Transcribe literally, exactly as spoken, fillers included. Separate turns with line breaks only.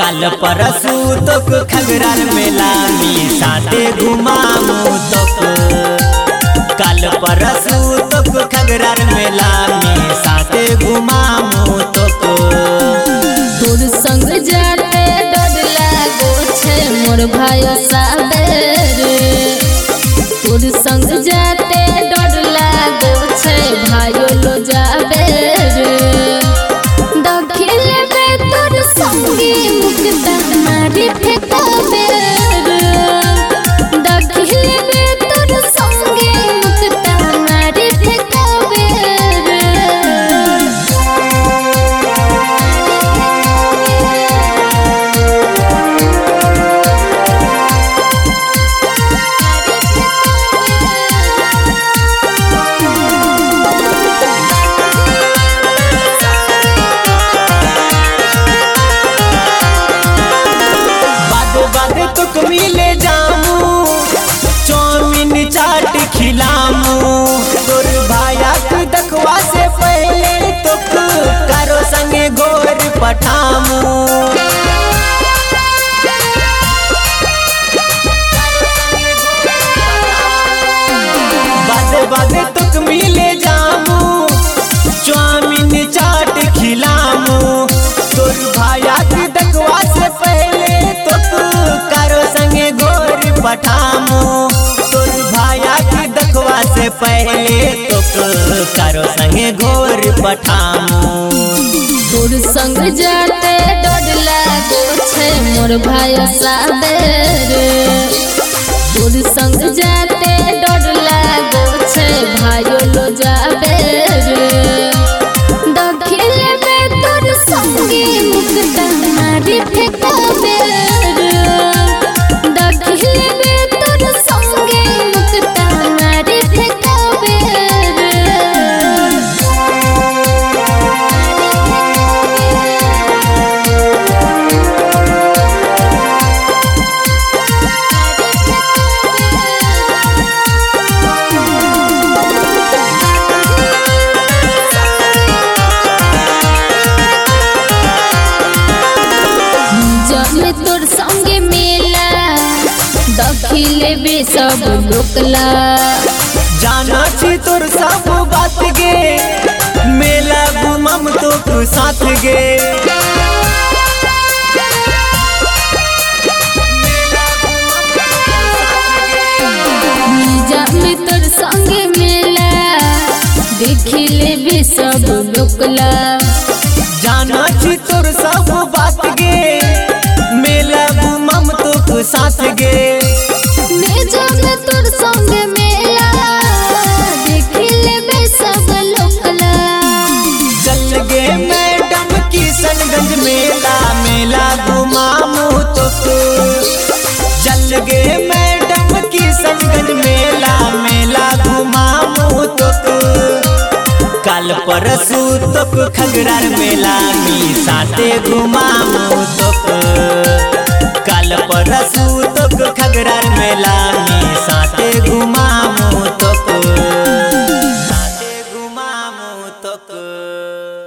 काल परसू तक खगरार मेला में साथे घुमामू तक काल परसू तक खगरार मेला में साथे घुमामू तक
तोर संग जाते डर लागो छे मोर भाई साबेर तोर संग जाते डर लागो छे भाइयो लो जाबे दखिल में तोर संगी मुक्ता मारी फेंकाबे दखिल में तोर संगी मुक्ता मारी फेंकाबे
मिले जामू चौमिन चाट खिलामू तोर भाया के देखवा से पहले तो कारो संगे गोर पठामू बादे बादे तुक मिले जामू चौमिन चाट खिलामू तोर भाया के देखवा से पहले तो कारो संगे गोर पठामू तोर भाया की देखवा से पहले तो कारो संगे गोर पठामू
तोर संग जाते डर लागो छे मोर भाई साबेर तोर संग जाते डर लागो छे भाइयो लो जाबे दखिल में तोर संगी मुक्ता मारी फेंकाबे तोर संगे मेला दखिले बे सब लोकला
जाना छी तोर सब बात गे मेला घुमम तो साथ गे
जामे तोर संगे मेला देखिले बे सब लोकला
जाना छी तोर सब बात गे मेला घुमम तो साथ गे
मैं जामे तोर संग मेला देखिले बे सब लोकला
चल गे मैडम किशनगंज मेला मेला घुमामू तो चल गे मैडम किशनगंज मेला मेला घुमामू तो काल परसू तक खगरार मेला में साथे घुमा